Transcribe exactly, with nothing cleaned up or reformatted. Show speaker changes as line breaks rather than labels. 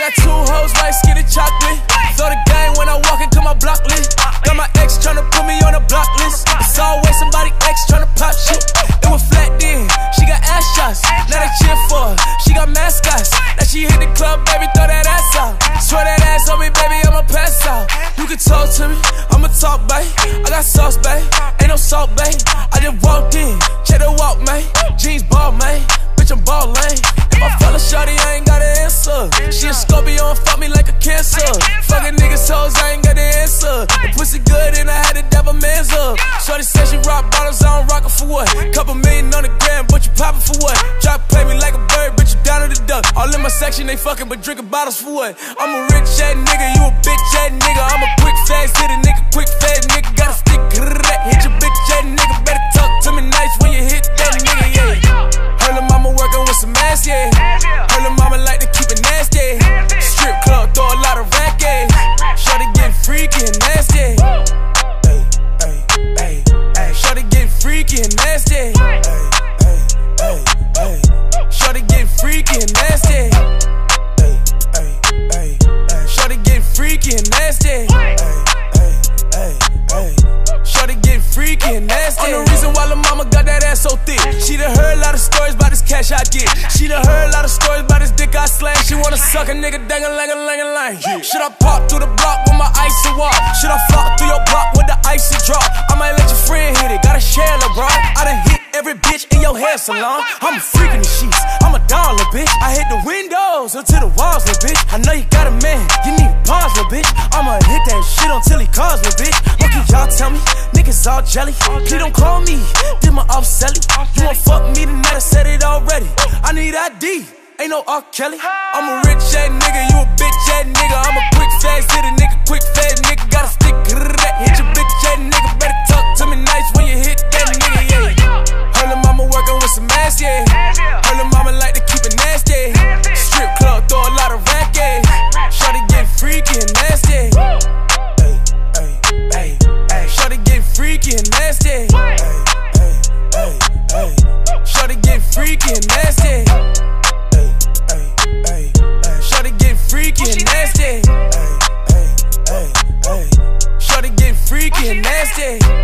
got two hoes, white skinny chocolate. Throw the game when I walk into my block list. Got my ex tryna put me on a block list. It's always somebody ex tryna pop shit. It was flat then, she got ass shots. Now they cheer for her, she got mascots. Now she hit the club, baby, throw that ass out. Swear that ass on me, baby, I'ma pass out. You can talk to me, I'ma talk, babe. I got sauce, babe, ain't no salt, babe. I just walked in, check the walk, man. Jeans ball, man, bitch, I'm ballin'. If I fell a shawty, I ain't got an answer. She a Scorpio and fuck me like a cancer. Fucking niggas hoes, I ain't got the answer. The pussy good and I had to dab a man's up. Shorty said she rock bottles, I don't rock it for what? Couple million on the gram, but you poppin' for what? Try to play me like a bird, bitch, you down to the duck. All in my section, they fucking, but drinking bottles for what? I'm a rich ass nigga, you a bitch ass nigga. I'm a quick fast hit a nigga, quick fast nigga. Gotta stick, hit your bitch ass nigga. Better talk to me nice when you hit that nigga, yeah. Her lil' mama working with some ass, yeah. Her lil' mama like to keep it nasty. Strip club, throw a lot of racket. Shorty get freaky and nasty. Ay, ay, ay, ay. Shorty get freaky and nasty. Ay, ay, ay, ay. Shorty get freaky and nasty. Ay, ay, ay, ay. Shorty get freaky and nasty. Ay, ay, ay, ay. Shorty get freaky and nasty. I'm the reason why lil' mama got that ass so thick. She done heard a lot of stories about this cash I get. She done heard a lot of stories about this dick I slang. She wanna suck a nigga dang-a-lang-a-lang-a-lang. Should I pop through the block with my icy walk? Should I flop through your block with the icy drop? I might let your friend hit it, gotta share it, bro. I done hit every bitch in your hair salon. I'm a freak in the sheets, I'm a doll, little bitch. I hit the windows until the walls, little bitch. I know you got a man, you need a pause, little bitch. I'ma hit that shit until he calls, little bitch. What can y'all tell me? Niggas all jelly. Please don't call me, did my off selling. You won't fuck me tonight, I said it already. I need I D, ain't no R. Kelly. I'm a rich ass nigga, you a bitch ass nigga. I'm a quick fast hit a nigga, quick fast nigga. Gotta stick, hit your bitch ass nigga. Better talk to me nice when you hit that nigga, yeah. Her lil' mama working with some ass, yeah. Her lil' mama like to keep it nasty. Strip club, throw a lot of racket. Shorty get freaky and nasty. Ay, ay, ay, ay. Shorty get freaky and nasty. Ay, ay, ay, ay. Shorty get freaky and nasty. Ay, ay, ay, ay. Shorty get freaky and nasty. Ay, ay, ay, ay. Shorty get freaky and nasty.